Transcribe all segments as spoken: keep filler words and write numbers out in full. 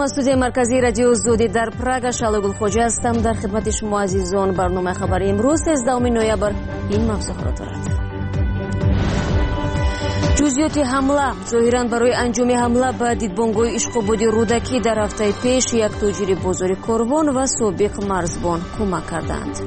از استودیوی مرکزی رادیو زودی در پراگ شاله گلخوجه هستم. در خدمت شما عزیزان برنامه خبر امروز سیزدهم نوامبر این مبسوط را دارد. جزئیات حمله ظاهراً برای انجام حمله به دیدبانگاه اشقابادی رودکی در هفته پیش یک تاجر بازار کاروان و سابق مرزبان کمک کردند.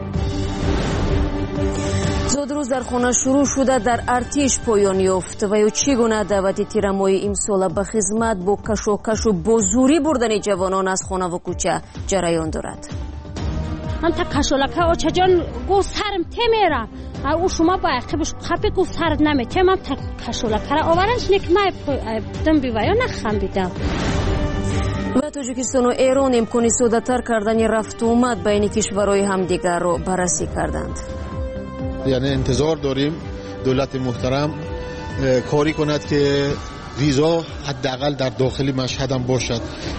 زادروز در خانه شروع شده در ارتش پایان یافت و یا چگونه دعوت تیرمای امسال به خدمت با کشاکش و با زوری بردن جوانان از خانه و کوچه جریان دارد. من تا کشالکه آچه جان گو سرم تمیرم او شما با عقبش خپی گو سرد نمیته من تا کشالکه را آورنش نکمه دم بیوه یا نخم بیدم. و تاجیکستان و ایران امکانی ساده تر کردن رفت و آمد بین کشورهای همدیگر را بررسی کردند. یعنی انتظار داریم دولت محترم کاری کند که ویزا حداقل در داخل مشهد هم باشد.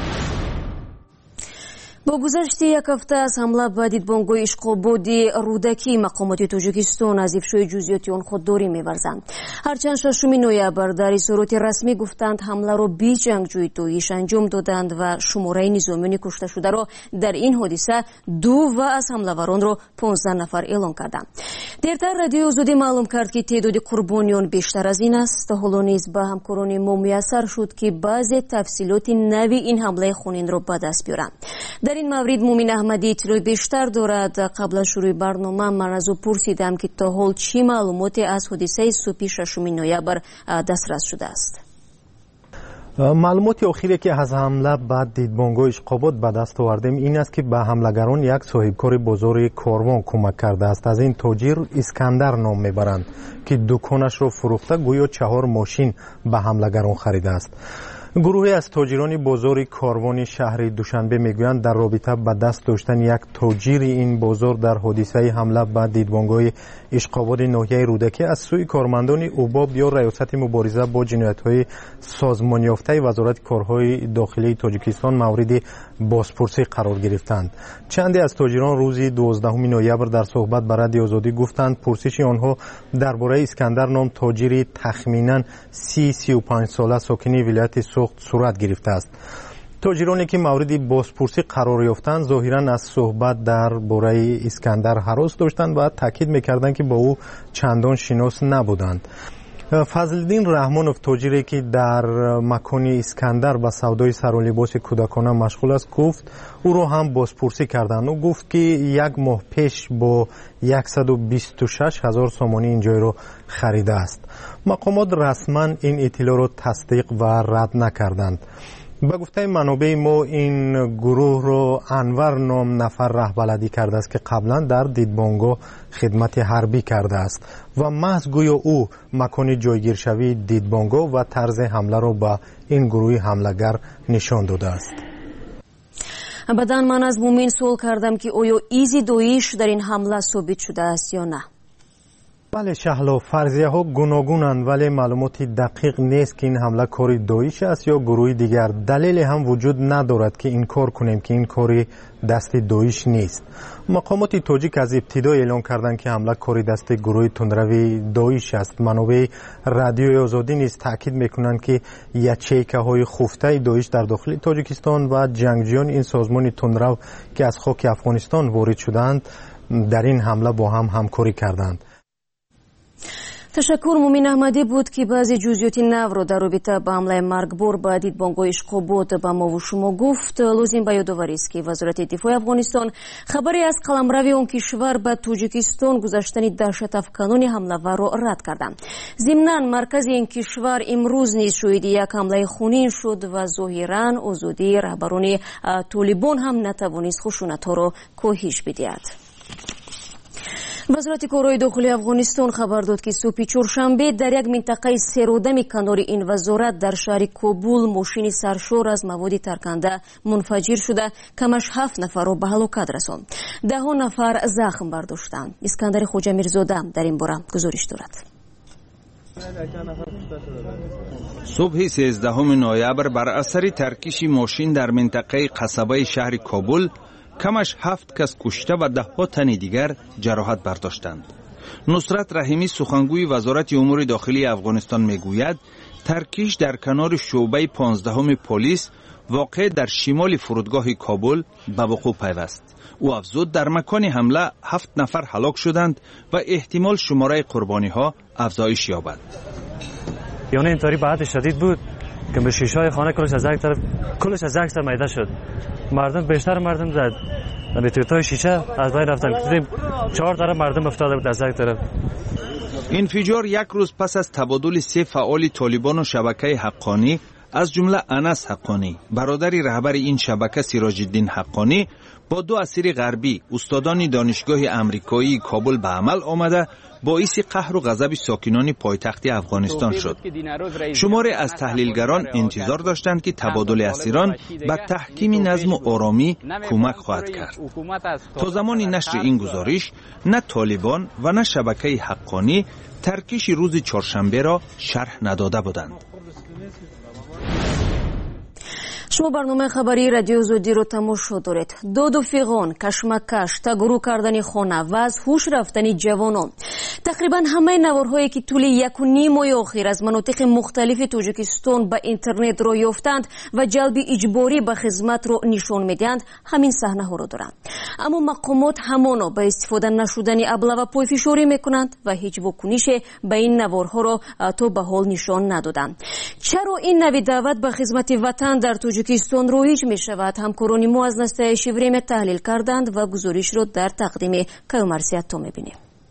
با گذشت یک هفته از حمله به دیدبانگاه اشقابادی رودکی مقامات تاجیکستان از افشای جزئیات آن خودداری می‌ورزند. هرچند ششم نوامبر در اظهارات رسمی گفتند حمله را بی جنگجوی تویش انجام دادند و شماره نظامیان کشته شده را در این حادثه دو و از حمله‌وران را پانزده نفر اعلام کردند. دیرتر رادیو زودی معلوم کرد که تعداد قربانیان بیشتر از این است. حالا نیز به همکاران ما میسر شد که بعضی تفصیلات نوی این حمله خونین را به دست بیارند. در این مورد مومن احمدی اطلاع بیشتر دارد. قبل از شروع برنامه من از او پرسیدم که تا حال چی معلوماتی از حادثه صبح ششم نوامبر دسترس شده است. معلومات اخیری که از حمله به دیدبانگاه اشقاباد به دست آوردیم این است که به حملگران یک صاحبکار بازار کاروان کمک کرده است. از این تاجر اسکندر نام میبرند که دکانش را فروخته گویا چهار ماشین به حملگران خریده است. گروهی از تاجران بازار کاروان شهر دوشنبه میگویند در رابطه به دست داشتن یک تاجر این بازار در حادثه حمله به دیدبانگاه اشقاباد ناحیه رودکی از سوی کارمندان اوباب یا ریاست مبارزه با جنایت‌های سازمان یافته وزارت کارهای داخلی تاجیکستان مورد بازپرسی قرار گرفتند. چندی از تاجران روز دوازدهم نوامبر در صحبت با رادیو آزادی گفتند پرسش آنها درباره اسکندر نام تاجر تخمینا سی سی و پنج ساله ساکن ولایت سوخت صورت گرفته است. تاجرانی که مورد بازپرسی قرار یافتند ظاهراً از صحبت درباره اسکندر هراس داشتند و تاکید می‌کردند که با او چندان شناس نبودند. فضلالدین رحمانوف تاجری که در مکان اسکندر با سودای سر و لباس کودکانه مشغول است گفت او را هم بازپرسی کردند. او گفت که یک ماه پیش با صد و بیست و شش هزار سامانی این جای را خریده است. مقامات رسما این اطلاع را تصدیق و رد نکردند. به گفته منابع ما این گروه رو انور نام نفر رهبری کرده است که قبلا در دیدبانگاه خدمت حربی کرده است و محض گویا او مکان جایگیرشوی دیدبانگاه و طرز حمله را به این گروه حملهگر نشان داده است. بعداً من از مومن سوال کردم که آیا ایزی دویش در این حمله ثابت شده است یا نه. بله شهلا، فرضیه ها گوناگونند ولی معلوماتی دقیق نیست که این حمله کاری داعش است یا گروه دیگر. دلیل هم وجود ندارد که این کار کنیم که این کاری دست داعش نیست. مقامات تاجیک از ابتدا اعلام کردند که حمله کاری دست گروه تندروی داعش است. منابع رادیو آزادی نیز تاکید میکنند که یچیکه های خفته داعش در داخل تاجیکستان و جنگجویان این سازمان تندرو که از خاک افغانستان وارد شدند در این حمله با هم همکاری کردند. تشکر. مومن احمدی بود که بعضی جزئیات نو را در رابطه با حمله مرگبار به دیدبانگاه اشقاباد به ما و شما گفت. لازم به یادآوری است که وزارت دفاع افغانستان خبری از قلمروی آن کشور به تاجیکستان گذاشتن دهشت افکنان حمله‌ور را رد کرد. ضمناً مرکز این کشور امروز نیز شاهد یک حمله خونین شد و ظاهراً آزادی رهبران طالبان هم نتوانست خشونت‌ها را کاهش بدهد. وزارت کارهای داخلی افغانستان خبر داد که صبح چهارشنبه در یک منطقه سرودم کنار این وزارت در شهر کابل ماشین سرشار از مواد ترکنده منفجر شده کمش هفت نفر را به هلاکت رساند. ده ها نفر زخم برداشتند. اسکندر خوجا میرزاده در این باره گزارش دارد. صبح سیزدهم نوامبر بر اثر ترکیش ماشین در منطقه قصبه شهر کابل کمش هفت کس کشته و ده ها تن دیگر جراحت برداشتند. نصرت رحیمی سخنگوی وزارت امور داخلی افغانستان میگوید ترکیش در کنار شعبه پانزدهم پلیس واقع در شمال فرودگاه کابل به وقوع پیوست. او افزود در مکان حمله هفت نفر هلاک شدند و احتمال شماره قربانی ها افزایش یابد. یعنی اینطوری بعد شدید بود که به شیشه های خانه کلش از یک طرف کلش از یک طرف میده شد. مردم بیشتر مردم زد. به توتای شیشه از بین رفتن. چهار طرف مردم افتاده بود از یک طرف. انفجار یک روز پس از تبادل سه فعال طالبان و شبکه حقانی از جمله انس حقانی، برادری رهبر این شبکه سراج الدین حقانی، با دو اسیر غربی استادان دانشگاه امریکایی کابل به عمل آمده باعث قهر و غضب ساکنان پایتخت افغانستان شد. شماری از تحلیلگران انتظار داشتند که تبادل اسیران به تحکیم نظم و آرامی کمک خواهد کرد. تا زمان نشر این گزارش نه طالبان و نه شبکه حقانی ترکیش روز چهارشنبه را شرح نداده بودند. شما برنامه خبری رادیو زودی رو تماشا دارید. دود و فیغان، کشمکش، تگرو کردن خانه و از هوش رفتن جوانان. تقریبا همه نوارهایی که طول یک و نیم ماه اخیر از مناطق مختلف تاجیکستان به اینترنت را یافتند و جلب اجباری به خدمت را نشان میدهند همین صحنه ها را دارند. اما مقامات همانا به استفاده نشدن ابله پای فشاری میکنند و هیچ واکنش به این نوارها را تا به حال نشان ندادند. چرا این نوع دعوت به خدمت وطن در تاجیکستان رایج می شود؟ همکاران ما از نسته شیوریم تحلیل کردند و گزارش را در تقدیم کیومرثیت تو میبینیم.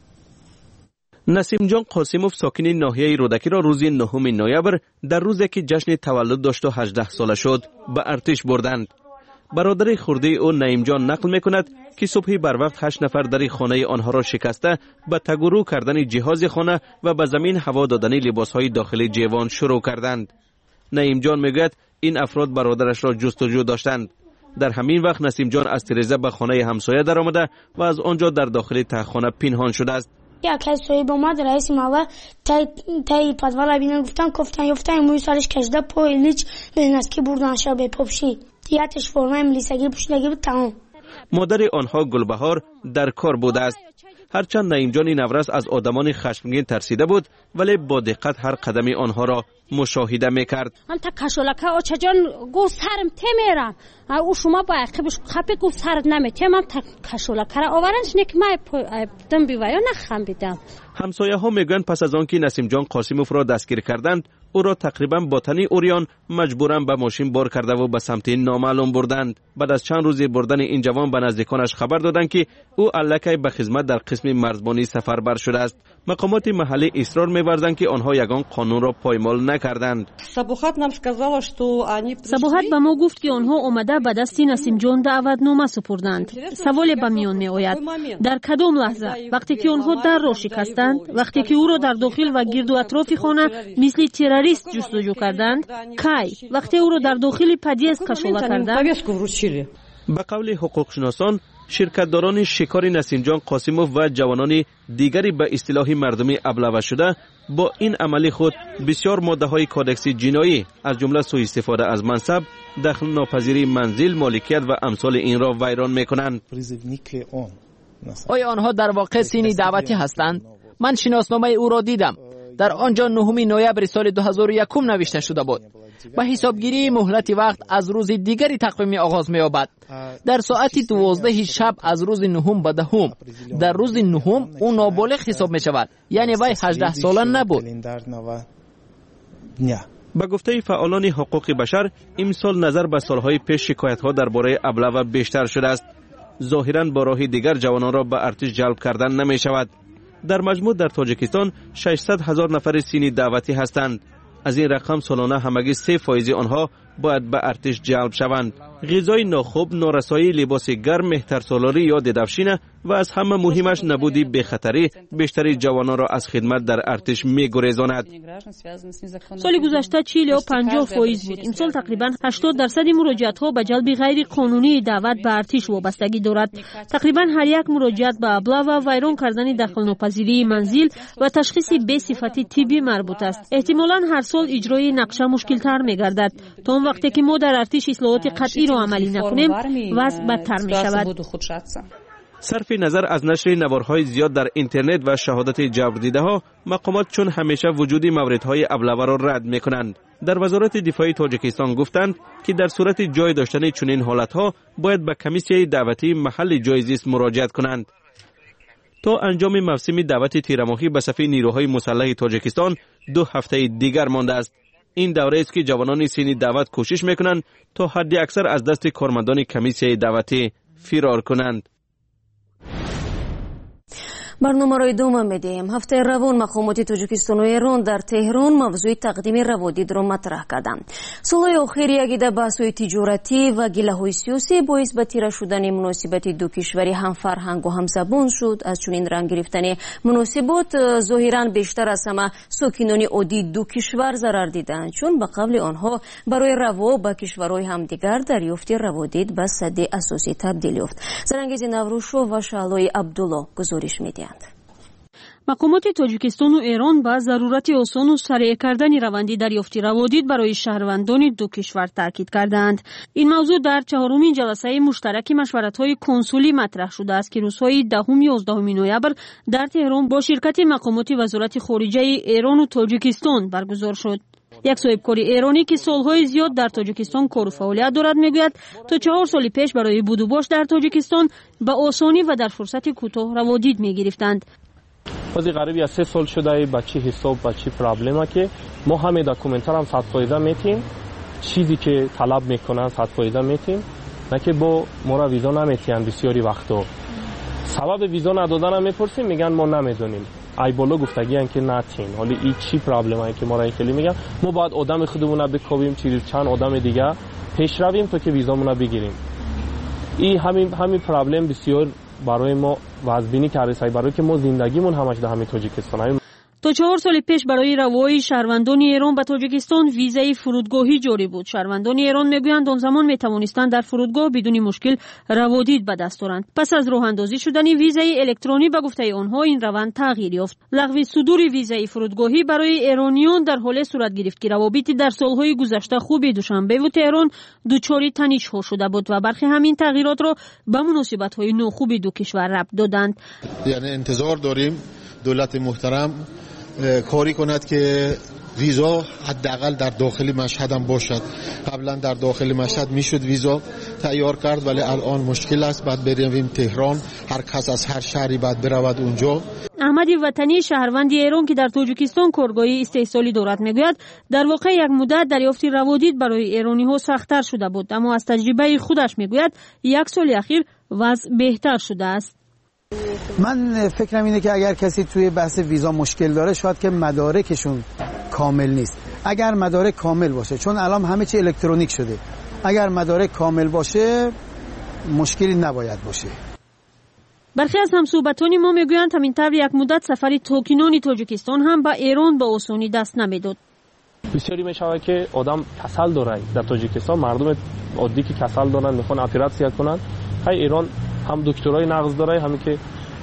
نسیم جان قاسموف ساکن ناحیه رودکی را روز نهم نوامبر در روزی که جشن تولد داشت و هجده ساله شد به ارتش بردند. برادر خرده او نعیم جان نقل میکند که صبح بر وقت هشت نفر در خانه آنها را شکسته به تگرو کردن جهاز خانه و به زمین هوا دادن لباسهای داخلی جوان شروع کردند. نعیم جان میگوید این افراد برادرش را جستجو داشتند. در همین وقت نسیم جان از تریزه به خانه همسایه در آمده و از آنجا در داخل تخانه پنهان شده است. یک کس صاحب اومد رئیس محله تای تای پدوال بینن گفتن گفتن یفتن موی سرش کشیده پای لیچ نسکی بردن شب پاپشی دیاتش فرمای ملیسگی پوشیدگی بود تمام. مادر آنها گلبهار در کار بوده است. هرچند نعیم جان نورس از آدمان خشمگین ترسیده بود ولی با دقت هر قدمی آنها را مشاهده میکرد. هم تا کشولکه آچه جان گو سرم تمیرم او شما با عقبش خپی گو سرد نمیتیم هم تا کشولکه را آورنش نکمه دم بیویا نخم بیدم. همسایه ها میگن پس از آن که نسیم جان قاسموف را دستگیر کردند او را تقریبا با تنی اوریان مجبوراً به ماشین بار کرده و به سمت نامعلوم بردند. بعد از چند روز بردن این جوان به نزدیکانش خبر دادند که او الکی به خدمت در قسم مرزبانی سفربر شده است. مقامات محلی اصرار می‌ورزند که آنها یگان قانون را پایمال نکردند. صبوحات به ما گفت که آنها آمده به دست نسیم جان دعوتنامه سپردند. سوال به میان میآید در کدام لحظه؟ وقتی که آنها در را شکستند، وقتی که او را در داخل و گرد و اطراف خانه مثل تروریست جستجو کردند، کی؟ وقتی او را در داخل پدیز کشاله کردند. به قول حقوق شناسان شرکتداران شکار نسیم جان قاسموف و جوانان دیگری به اصطلاح مردمی ابله شده با این عملی خود بسیار ماده های کودکس جنایی از جمله سوء استفاده از منصب، دخل ناپذیری منزل، مالکیت و امثال این را ویران میکنند. آیا آنها در واقع سینی دعوتی هستند؟ من شناسنامه او را دیدم. در آنجا نهم نوامبر سال دو هزار و یک نوشته شده بود. به حسابگیری مهلت وقت از روز دیگری تقویم آغاز می‌یابد. در ساعت دوازده شب از روز نهم به دهم در روز نهم او نابالغ حساب می‌شود، یعنی وی هجده ساله نبود. به گفته فعالان حقوق بشر امسال نظر به سالهای پیش شکایت‌ها درباره ابله بیشتر شده است. ظاهراً با راه دیگر جوانان را به ارتش جلب کردن نمی‌شود. در مجموع در تاجیکستان ششصد هزار نفر سینی دعوتی هستند. از این رقم سالانه همگی سه فایزی آنها باید به ارتش جلب شوند. غذای ناخوب، نارسایی، لباس گرم، مهترسالاری یا ددفشینه و از همه مهمش نبودی بخطری بیشتری جوانان را از خدمت در ارتش می‌گریزاند. سال گذشته چهل و پنجاه فایز بود. این سال تقریبا هشتاد درصد مراجعت‌ها به جلب غیر قانونی دعوت به ارتش وابستگی دارد. تقریبا هر یک مراجعت به ابله و ویران کردن دخل ناپذیری منزل و تشخیص بی صفتی طبی مربوط است. احتمالاً هر سال اجرای نقشه مشکل‌تر می‌گردد. تا اون وقتی که ما در ارتش اصلاحات قطعی را عملی نکنیم وضع بدتر می‌شود. صرف نظر از نشر نوارهای زیاد در اینترنت و شهادت جبردیده ها، مقامات چون همیشه وجود موردهای ابله‌آور را رد میکنند. در وزارت دفاع تاجیکستان گفتند که در صورت جای داشتن چنین حالتها باید به کمیسیه دعوتی محل جای زیست مراجعت کنند. تا انجام موسم دعوت تیرماهی به صف نیروهای مسلح تاجیکستان دو هفته دیگر مانده است. این دوره است که جوانان سین دعوت کوشش میکنند تا حد اکثر از دست کارمندان کمیسیه دعوتی فرار کنند. برنامه را ادامه میدیم. هفته روان مقامات تاجیکستان و ایران در تهران موضوع تقدیم روادید را مطرح کردند. سالهای اخیر یک عده بحث‌های تجارتی و گله‌های سیاسی باعث به تیره شدن مناسبت دو کشوری هم فرهنگ و هم زبان شد. از چنین رنگ گرفتن مناسبات ظاهراً بیشتر از همه ساکنان عادی دو کشور ضرر دیدند، چون به قول آنها برای روا به کشورهای همدیگر دریافت روادید به سد اساسی تبدیل یافت. زرنگیز نوروشو و شعلای عبدالله گزارش می‌دهند. مقامات تاجیکستان و ایران با ضرورت آسان و سریع کردن روند دریافت روادید برای شهروندان دو کشور تاکید کردند. این موضوع در چهارمین جلسه مشترک مشورت‌های کنسولی مطرح شده است که روزهای دهم و یازدهم نوامبر در تهران با شرکت مقامات وزارت خارجه ایران و تاجیکستان برگزار شد. یک صاحبکار ایرانی که سالهای زیاد در تاجیکستان کار و فعالیت دارد میگوید تا چهار سال پیش برای بود و باش در تاجیکستان به آسانی و در فرصت کوتاه روادید میگرفتند. بازی قریبی از سه سال شده بچی حساب بچی پرابلمه که ما همه داکومنتر هم صد فایده میتیم، چیزی که طلب میکنن صد فایده میتیم، نه که با ما را ویزا نمیتین. بسیاری وقتا سبب ویزا ندادن هم میپرسیم میگن ما نمیدونیم. ای بالا گفتگی ان که نتین. حالا این چی پرابلمه که ما را خیلی میگن ما باید آدم خودمون رو بکوبیم چیز چند آدم دیگه پیش رویم تا که ویزامون رو بگیریم. این همین همین پرابلم بسیار برای ما وازبینی کرده برای که ما زندگیمون همش در همین تاجیکستان. تا چهار سال پیش برای روایی شهروندان ایران به تاجیکستان ویزای فرودگاهی جاری بود. شهروندان ایران میگویند آن زمان میتوانستند در فرودگاه بدون مشکل روادید به دست آورند. پس از راه اندازی شدن ویزای الکترونی به گفته آنها این روند تغییر یافت. لغو صدور ویزای فرودگاهی برای ایرانیان در حال صورت گرفت که روابط در سالهای گذشته خوبی دوشنبه و تهران دچار تنش‌ها شده بود و برخی همین تغییرات را به مناسبت‌های نوخوب دو کشور ربط دادند. یعنی انتظار داریم دولت محترم کاری کند که ویزا حداقل در داخل مشهد هم باشد. قبلا در داخل مشهد میشد ویزا تیار کرد، ولی الان مشکل است. بعد بریم تهران، هر کس از هر شهری بعد برود اونجا. احمد وطنی شهروند ایران که در تاجیکستان کارگاهی استحصالی دارد میگوید در واقع یک مدت دریافت روادید برای ایرانی ها سخت‌تر شده بود، اما از تجربه خودش میگوید یک سال اخیر وضع بهتر شده است. من فکرم اینه که اگر کسی توی بحث ویزا مشکل داره شاید که مدارکشون کامل نیست. اگر مدارک کامل باشه، چون الان همه چی الکترونیک شده، اگر مدارک کامل باشه مشکلی نباید باشه. برخی از همصحبتان ما میگویند همینطور یک مدت سفری توکینان تاجیکستان هم به ایران به آسانی دست نمیداد. بسیاری میشود که آدم کسل داره در تاجیکستان، مردم عادی که کسل دارن میخوان اپراتسیا کنن، های ایران هم دکترای نقض داره، همین که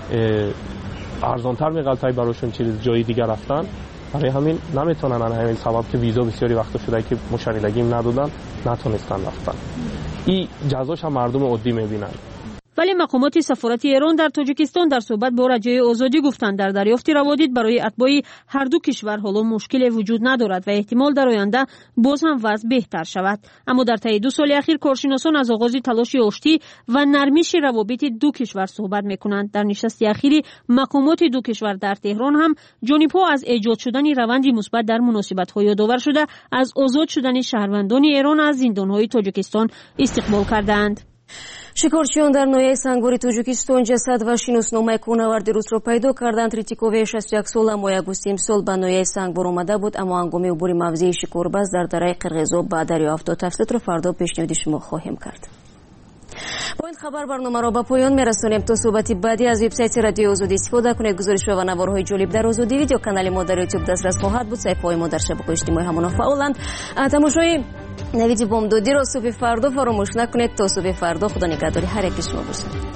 ارزانتر میگلتای براشون چیز جای دیگر رفتن، برای همین نمیتونن. همین سبب که ویزا بسیاری وقت شده که مشارکتی ندادن نتونستن رفتن. این جزاش هم مردم عادی میبینن. ولی مقامات سفارت ایران در تاجیکستان در صحبت با رجای آزادی گفتند در دریافت روادید برای اتباع هر دو کشور حالا مشکلی وجود ندارد و احتمال در آینده باز هم وضع بهتر شود. اما در طی دو سال اخیر کارشناسان از آغاز تلاش آشتی و نرمیش روابط دو کشور صحبت میکنند. در نشست اخیری مقامات دو کشور در تهران هم جانب‌ها از ایجاد شدن روندی مثبت در مناسبت‌ها یادآور شده از آزاد شدن شهروندان ایران از زندان‌های تاجیکستان استقبال کردند. شکارچیان در ناحیه سنگواری تاجیکستان جسد و شناسنامه کوهنوردی روس را پیدا کردند. ریتیکووی شصت و یک ساله ماه آگوست امسال به ناحیه سنگوار آمده بود، اما هنگام عبور موضع شکارباز در دره قرقیزاب به دریا افتاد. تفصیلات را فردا پیشنهاد شما خواهیم کرد. با این خبر برنامه را به پایان میرسانیم. تا صحبت بعدی از وبسایت رادیو آزادی استفاده کنید. گزارش و نوارهای جالب در آزادی ویدیو کانال ما در یوتیوب دسترس خواهد بود. صفحه‌های ما در شبکه‌های اجتماعی همون فعالند. تماشای نوید بامدادی را صبح فردا فراموش نکنید. تا صبح فردا خدا نگهداری هر یک شما باشد.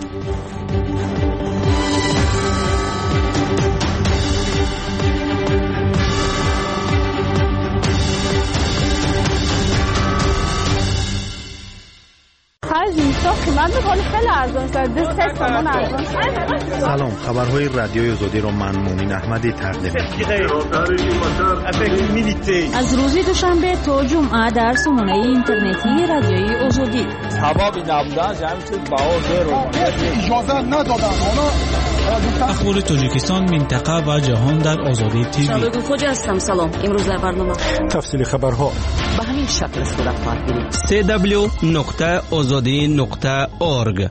Hi, سلام، خبرهای رادیوی آزادی را من مومن احمدی تقدیم می‌کنم. از روز دوشنبه تا جمعه در سامانه اینترنتی رادیوی آزادی. اخبار تاجیکستان، منطقه و جهان در آزادی تیوی. شادو خوجا هستم. سلام. امروز در برنامه تفصیل خبرها به همین شکل صورت خواهد گرفت. سی دبلیو نقطه آزادی نقطه اورگ.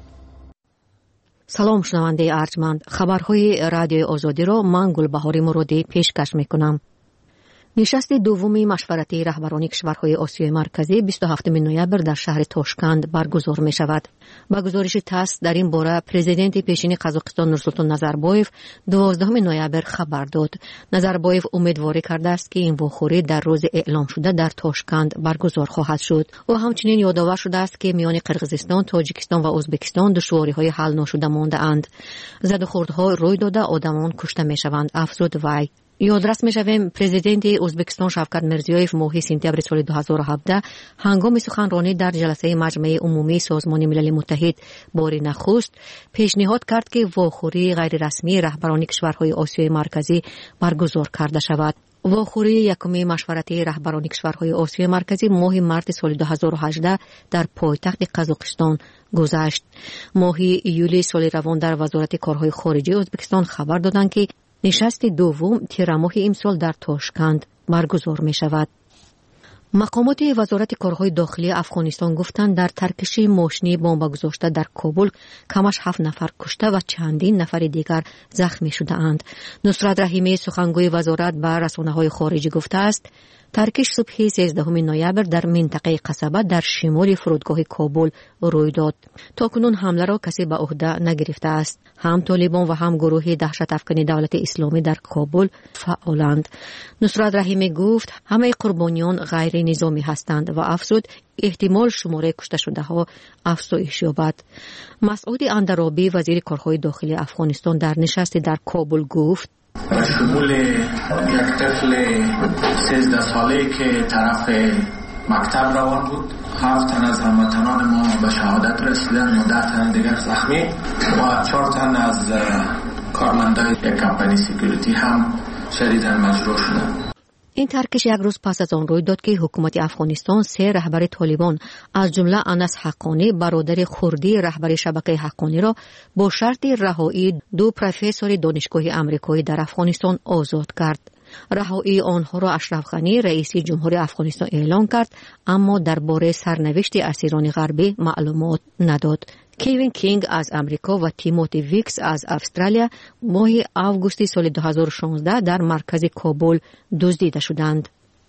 سلام شنونده ارجمند، خبرهای رادیوی آزادی را من گلبهاری مرادی پیشکش میکنم. نشست دومی مشورتی رهبران کشورهای آسیای مرکزی بیست و هفتم نوامبر در شهر تاشکند برگزار می شود. با گزارش تاس در این باره پرزیدنت پیشین قزاقستان نورسولطان نظربایف دوازدهم نوامبر خبر داد. نظربایف امیدواری کرده است که این واخوری در روز اعلام شده در تاشکند برگزار خواهد شد. او همچنین یادآور شده است که میان قرقیزستان، تاجیکستان و ازبکستان دشواری‌های حل نشده مانده اند. زد و خوردها روی داده آدمان کشته می شوند، افزود وی. یادرس می‌شویم پرزیدنت ازبکستان شوکت میرزیویف ماه سپتامبر سال دو هزار و هفده هنگام سخنرانی در جلسه مجمع عمومی سازمان ملل متحد بار نخست پیشنهاد کرد که واخوری غیر رسمی رهبران کشورهای آسیای مرکزی برگزار کرده شود. واخوری یکمی مشورتی رهبران کشورهای آسیای مرکزی ماه مارس سال دو هزار و هجده در پایتخت قزاقستان گذشت. ماه ایولی سال روان در وزارت کارهای خارجه ازبکستان خبر دادند که نشست دوم تیر ماه امسال در تاشکند برگزار می شود. مقامات وزارت کارهای داخلی افغانستان گفتند در ترکشی ماشینی بمب گذاشته در کابل کمش هفت نفر کشته و چندین نفر دیگر زخمی شده اند. نصرت رحیمی سخنگوی وزارت به رسانه‌های خارجی گفته است ترکش صبح سیزدهم نوامبر در منطقه قصبه در شمال فرودگاه کابل روی داد. تاکنون حمله را کسی به عهده نگرفته است. هم طالبان و هم گروه دهشت افکن دولت اسلامی در کابل فعالند. نصرت رحیمی گفت همه قربانیان غیر نظامی هستند و افزود احتمال شماره کشته شده ها افزایش یابد. مسعود اندرابی وزیر کارهای داخلی افغانستان در نشست در کابل گفت شمول یک طفل سیزده ساله که طرف مکتب روان بود، هفت تن از هموطنان ما به شهادت رسیدن و ده تن دیگر زخمی و چهار تن از کارمندان یک کمپانی سکیوریتی هم شدیداً مجروح شدند. این ترکش یک روز پس از آن روی داد که حکومت افغانستان سه رهبر طالبان از جمله انس حقانی برادر خردی رهبر شبکه حقانی را با شرط رهایی دو پروفسور دانشگاه آمریکایی در افغانستان آزاد کرد. رهایی آنها را اشرف غنی رئیس جمهوری افغانستان اعلام کرد، اما درباره سرنوشت اسیران غربی معلومات نداد. کیوین کینگ از امریکا و تیموتی ویکس از استرالیا ماه آگوست سال دو هزار و شانزده در مرکز کابل دزدیده شدند.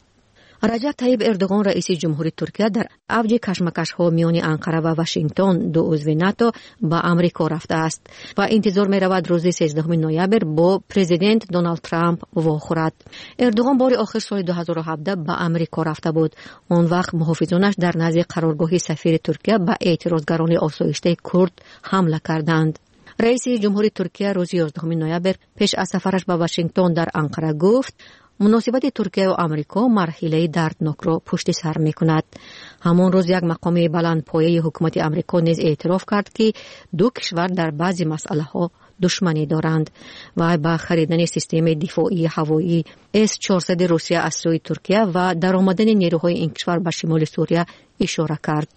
رجب طیب اردوغان رئیس جمهوری ترکیه در اوج کشمکش‌ها میان انقره و واشنگتن دو عضو ناتو به آمریکا رفته است و انتظار می‌رود روز سیزدهم نوامبر با پرزیدنت دونالد ترامپ واخورد. اردوغان بار آخر سال دو هزار و هفده به آمریکا رفته بود. آن وقت محافظانش در نزد قرارگاه سفیر ترکیه به اعتراضگران آسایشته کرد حمله کردند. رئیس جمهوری ترکیه روز یازدهم نوامبر پیش از سفرش به واشنگتن در انقره گفت مناسبت ترکیه و آمریکا مرحله دردناک را پشت سر می کند. همان روز یک مقام بلندپایه حکومت آمریکا نیز اعتراف کرد که دو کشور در بعضی مسئله ها دشمنی دارند و با خریدن سیستم دفاعی هوایی اس چهارصد روسیه از سوی ترکیه و درآمدن نیروهای این کشور به شمال سوریه اشاره کرد.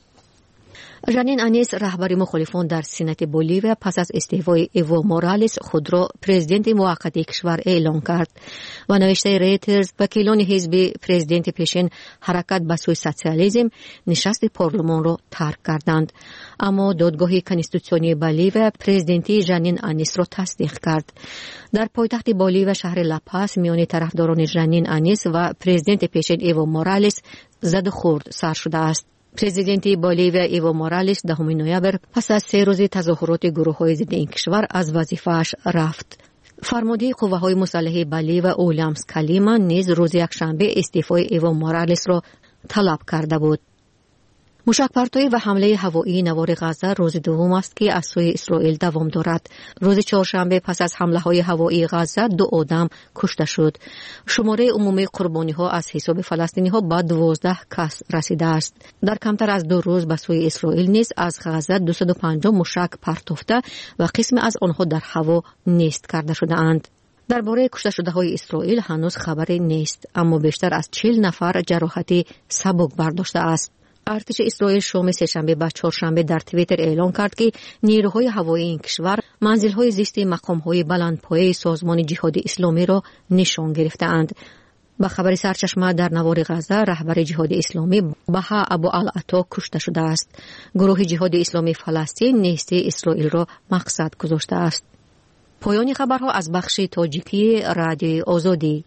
ژانین آنیس رهبر مخالفان در سنت بولیویا پس از استعفای ایو مورالس خود را پرزیدنت موقت کشور اعلام کرد و نوشته ریترز وکیلان حزب پرزیدنت پیشین حرکت به سوی سوسیالیسم نشست پارلمان را ترک کردند، اما دادگاه کنستیتوسیونی بولیویا پرزیدنت ژانین آنیس را تصدیق کرد. در پایتخت بولیویا شهر لاپاس میان طرفداران ژانین آنیس و پرزیدنت پیشین ایو مورالس زد خورد سر شده است. پرزیدنت بولیویا ایو مورالس دهم نوامبر پس از سه روز تظاهرات گروه‌های ضد این کشور از وظیفه‌اش رفت. فرمانده قوه‌های مسلحه بولیویا اولیامس کالیما نیز روز یکشنبه استعفای ایو مورالس را طلب کرده بود. موشک‌پرتابی و حمله هوایی نوار غزه روز دوم است که از سوی اسرائیل دوام دارد. روز چهارشنبه پس از حمله‌های هوایی غزه دو آدم کشته شد. شماره عمومی قربانی‌ها از حساب فلسطینی‌ها به دوازده کس رسیده است. در کمتر از دو روز به سوی اسرائیل نیز از غزه دویست و پنجاه موشک پرتافته و قسم از آنها در هوا نیست کرده شده‌اند. درباره کشته شده‌های اسرائیل هنوز خبری نیست، اما بیشتر از چهل نفر جراحت سبک برداشته است. ارتش اسرائیل شام سه‌شنبه و چهارشنبه در توییتر اعلام کرد که نیروهای هوایی این کشور منزل‌های زیستی مقام‌های بلندپایه سازمان جهاد اسلامی را نشان گرفته‌اند. با خبر سرچشمه در نوار غزه، رهبر جهاد اسلامی بها ابو العطا کشته شده است. گروه جهاد اسلامی فلسطین نیست اسرائیل را مقصد گذاشته است. پایان خبرها از بخش تاجیکی رادیوی آزادی.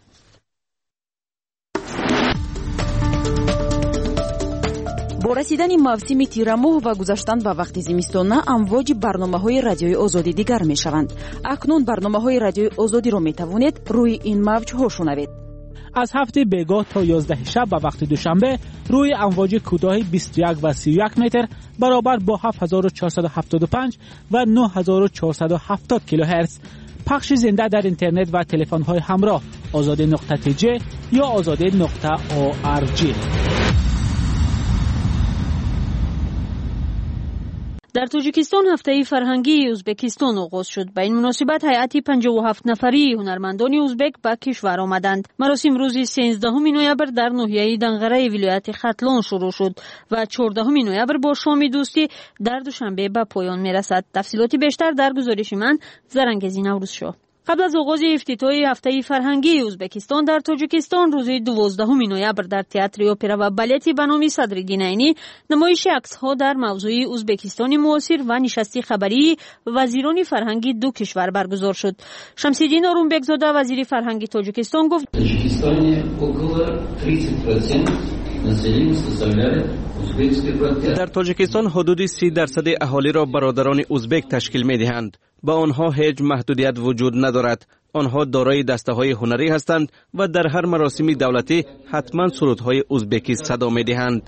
با رسیدن موسم تیرماه و گذشتن به وقت زمستانه امواج برنامه‌های رادیوی آزادی دیگر می‌شوند. اکنون برنامه‌های رادیوی آزادی را می‌توانید روی این موج‌ها شنوید. از هفته بیگاه تا یازده شب به وقت دوشنبه روی امواج کوتاه بیست و یک و سی و یک متر برابر با هفت هزار و چهارصد و هفتاد و پنج و نه هزار و چهارصد و هفتاد کیلوهرتز پخش زنده در اینترنت و تلفن‌های همراه آزادی نقطه تی جی یا آزادی نقطه او آر جی. در تاجیکستان هفته فرهنگی ازبکستان آغاز شد. به این مناسبت هیئت پنجاه و هفت نفری هنرمندان ازبک به کشور آمدند. مراسم روز سیزدهم نوامبر در ناحیه دنغره ولایت ختلان شروع شد و چهاردهم نوامبر با شام دوستی در دوشنبه به پایان میرسد. تفصیلات بیشتر در گزارش من زرنگزی نوروز شو. قبل از آغاز افتتاح هفته فرهنگی ازبکستان در تاجیکستان روز دوازدهم نوامبر در تئاتر اپرا و بالت به نام صدرالدین عینی نمایش عکس‌ها در موضوع ازبکستان معاصر و نشست خبری وزیران فرهنگی دو کشور برگزار شد. شمس‌الدین آرومبکزاده وزیر فرهنگی تاجیکستان گفت در تاجیکستان حدود سی درصد اهالی را برادران ازبک تشکیل می‌دهند. با آنها هیچ محدودیت وجود ندارد. آنها دارای دسته‌های هنری هستند و در هر مراسم دولتی حتما سرودهای ازبکی صدا می‌دهند.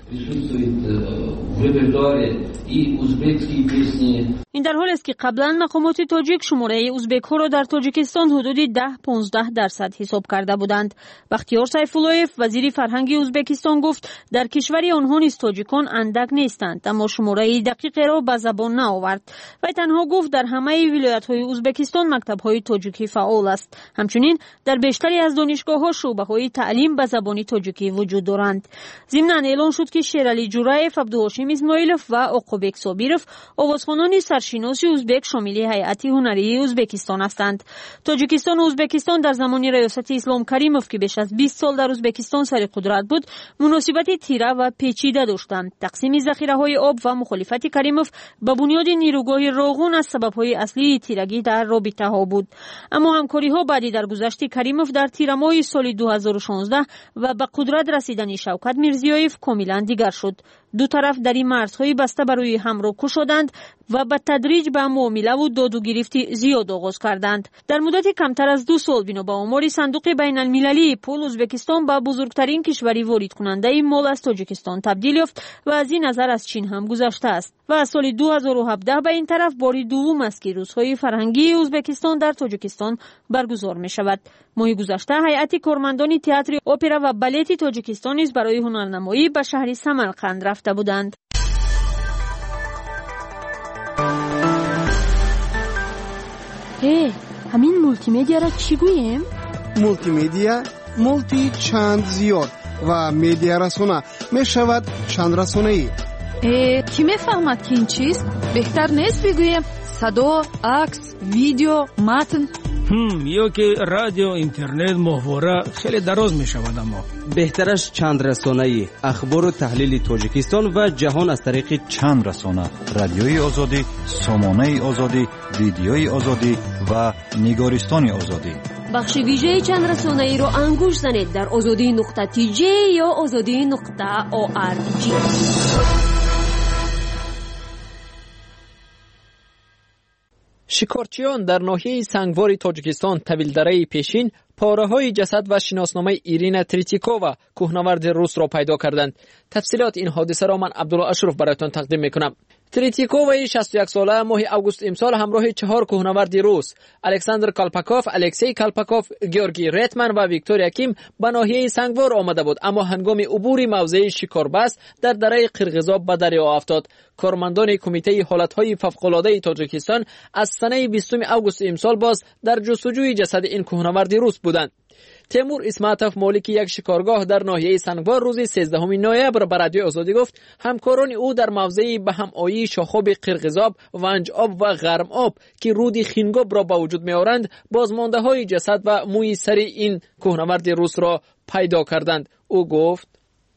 این در حالی است که قبلا مقامات تاجیک شماره ازبک‌ها را در تاجیکستان حدود ده پانزده درصد حساب کرده بودند. بختیار سیف‌اللهیف وزیر فرهنگی ازبکستان گفت در کشور آنها نیز تاجیکان اندک نیستند، اما شماره دقیق را به زبان نآورد. و تنها گفت در همه ولایت‌های ازبکستان مکتب‌های تاجیکی فعال است. همچنین در بیشتری از دانشگاه‌ها شعبه‌های تعلیم به زبان تاجیکی وجود دارند. ضمناً اعلام شد که شیرعلی جورایف، عبدالهاشم اسماعیلوف و عقوبک صابیرов آوازخوانان سرشناس ازبک شامل هیئت هنری ازبکستان هستند. تاجیکستان و ازبکستان در زمان ریاست اسلام کریموف که بیش از بیست سال در ازبکستان سر قدرت بود، مناسبت تیره و پیچیده داشتند. تقسیم ذخیره‌های آب و مخالفت کریموف به بنیاد نیروگاه راغون از سبب‌های اصلی تیرگی در رابطه‌ها بود. اما همکاری‌ها بعدی در گذشت کریموف در تیر ماه سال دو هزار و شانزده و به قدرت رسیدن شوکت میرزیویف کاملا دیگر شد. دو طرف در این مرزهای بسته برای هم رو کشیدند و به تدریج به معامله و داد و گرفت زیاد آغاز کردند. در مدت کمتر از دو سال بنا به آمار صندوق بین المللی پول ازبکستان به بزرگترین کشوری وارد کننده مال از تاجیکستان تبدیل یافت و از این نظر از چین هم گذشته است. و از سال دو هزار و هفده به این طرف بار دوم است که روزهای فرهنگی ازبکستان در تاجیکستان برگزار می شود. ماه گذشته هیئت کارمندان تئاتر اپرا و بالت تاجیکستان نیز برای هنرنمایی به شهر سمرقند رفته بودند. هی، همین مولتی مدیا را چی گوییم؟ مولتی مدیا، مولتی چند زیاد و مدیا رسانه می شود چند رسانه ای. کی می فهمد که این چیست؟ بهتر نیست بگویم صدا، عکس، ویدیو، متن. هم یا که رادیو، اینترنت، محتوا خیلی دراز می شود. اما بهترش چند رسانه‌ای، اخبار و تحلیل تاجیکستان و جهان از طریق چند رسانه: رادیوی آزادی، سامانه آزادی، ویدیوی آزادی و نگارستان آزادی. بخش ویژه چند رسانه‌ای رو انگوش زنید در آزادی نقطه تی جی یا آزادی نقطه او آر جی. شکارچیان در ناحیه سنگوار تاجیکستان طویلدره پیشین پاره‌های جسد و شناسنامه ایرینا تریتیکووا کوهنورد روس را پیدا کردند. تفصیلات این حادثه را من عبدالله اشرف برایتان تقدیم میکنم. تریتیکووا شصت و یک ساله ماه آگوست امسال همراه چهار کوهنورد روس الکساندر کالپاکوف، الکسی کالپاکوف، گیورگی ریتمن و ویکتوریا کیم به ناحیه سنگوار آمده بود، اما هنگام عبور موضع شکاربست در دره قرقیزاب به دریا افتاد. کارمندان کمیته حالتهای فوق‌العاده تاجیکستان از سنه بیستم آگوست امسال باز در جستجوی جسد این کوهنورد روس بودند. تیمور اسماتوف مالک یک شکارگاه در ناحیه سنگوار روز سیزدهم نوامبر به رادیو آزادی گفت همکاران او در موضع به هم آیی شاخاب قرقیزاب، ونج‌آب و غرم‌آب که رود خینگوب را به وجود می‌آورند بازمانده های جسد و موی سر این کوهنورد روس را پیدا کردند. او گفت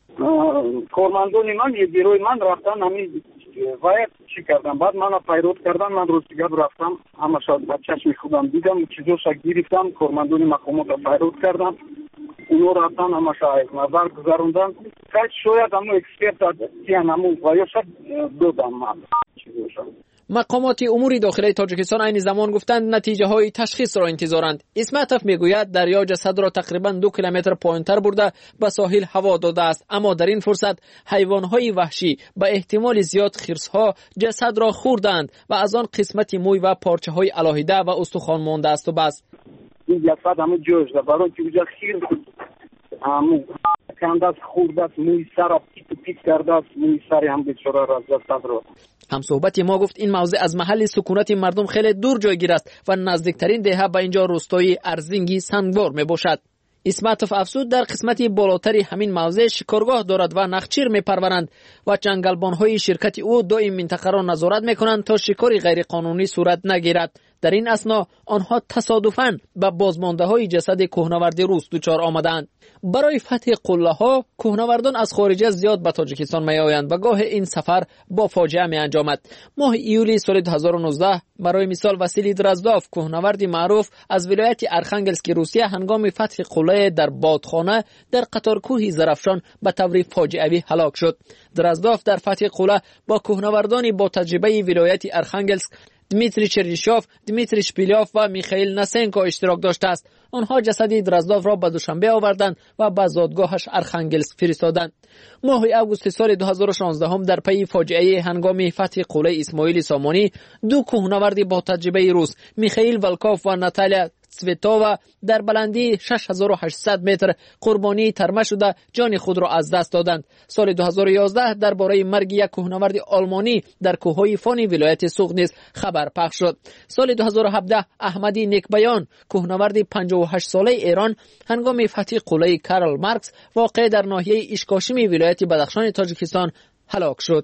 کارمندان من یک گروه من رفتن همین وایت چی کردم، بعد من پیروت کردن، من روز دیگه رفتم همه شاید با چشم خودم دیدم چیزوشا گرفتم، کارمندان مقامات پیروت کردم، اونو رفتن همه شاید نظر گذاروندن، کاش شاید همو اکسپرت دیان همو وایشا دادم من چیزوشا. مقامات امور داخلی تاجیکستان این زمان گفتند نتیجه های تشخیص را انتظارند. اسماتوف میگوید دریا جسد را تقریبا دو کیلومتر پایینتر برده به ساحل هوا داده است، اما در این فرصت حیوان های وحشی به احتمال زیاد خرس ها جسد را خوردند و از آن قسمت موی و پارچه های علاهیده و استخوان مانده است و بس. این جسد همه جوش ده برای که اونجا خیر همو کنده است، خورده است، موی سر پیت پیت کرده است، موی سر هم بیچاره را از جسد را. هم صحبت ما گفت این موضع از محل سکونت مردم خیلی دور جایگیر است و نزدیکترین دهه به اینجا روستای ارزینگی سنگوار می باشد. اسماتوف افزود در قسمت بالاتری همین موضع شکارگاه دارد و نخچیر می پرورند و چنگلبان های شرکت او دائم منطقه را نظارت می کنند تا شکاری غیر قانونی صورت نگیرد. در این اثنا آنها تصادفاً به بازمانده های جسد کوهنورد روس دچار آمدند. برای فتح قله ها کوهنوردان از خارج زیاد به تاجیکستان می آیند و گاه این سفر با فاجعه می انجامد. ماه ایولی سال دو هزار و نوزده برای مثال واسیلی درزداف کوهنوردی معروف از ولایت ارخانگلسک روسیه هنگام فتح قله در بادخانه در قطار کوه زرافشان به طور فاجعه‌ای هلاک شد. درزداف در فتح قله با کوهنوردانی با تجربه ولایت ارخانگلسک دمیتری چرنیشوف، دمیتری شپیلیوف و میخائیل نسنکو اشتراک داشته است. آنها جسد درزداف را به دوشنبه آوردند و به زادگاهش ارخانگلسک فرستادند. ماه آگوست سال دو هزار و شانزده هم در پی فاجعه هنگام فتح قله اسماعیل سامانی دو کوهنورد با تجربه روس میخائیل ولکوف و ناتالیا سویتووا در بلندی شش هزار و هشتصد متر قربانی ترمه شده جان خود را از دست دادند. سال دو هزار و یازده درباره مرگ یک کوهنورد آلمانی در کوههای فانی ولایت سوغد نیز خبر پخش شد. سال دو هزار و هفده احمدی نیکبیان کوهنورد پنجاه و هشت ساله ایران هنگام فتح قله کارل مارکس واقع در ناحیه اشکاشمی ولایت بدخشان تاجیکستان هلاک شد.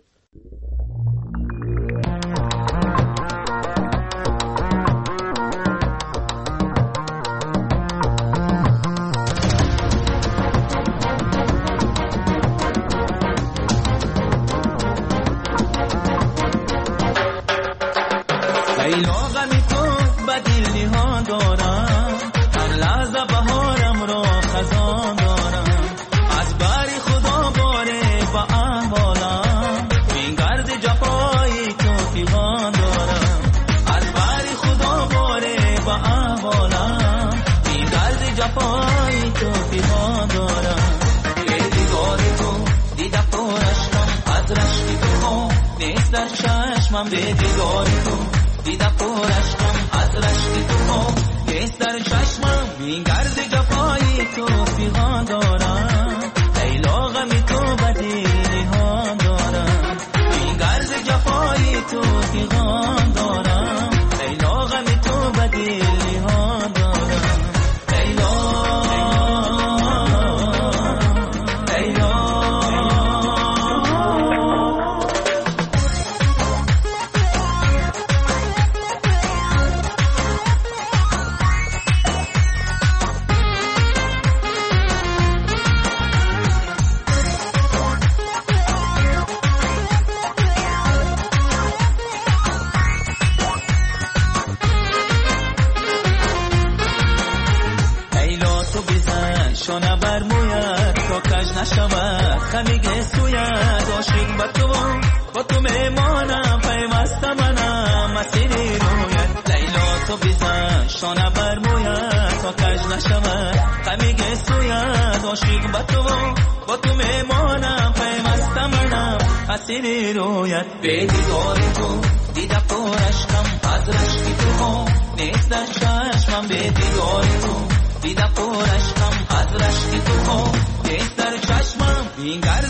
چشمم به دیدار تو دیدم پر عشقم از رشک تو نیست در چشمم این گرد جفای تو پیغام دارم لیلا غم تو بدیلی ها دارم این گرد جفای تو پیغام دارم لیلا غم تو بدیلی ها دارم لیلا لیلا شانه بر مویت تا کج نشود خمیگه سویت عاشق با تو با تو میمانم پیوسته منم مسیری رویت لیلا تو بزن شانه بر مویت تا کج نشود عاشق با تو با تو میمانم پیوسته منم اسیر رویت به دیدار تو دیده پر عشقم از رشک تو نیست در چشمم به دیدار تو دیده پر عشقم از رشک تو نیست در چشمم بینگر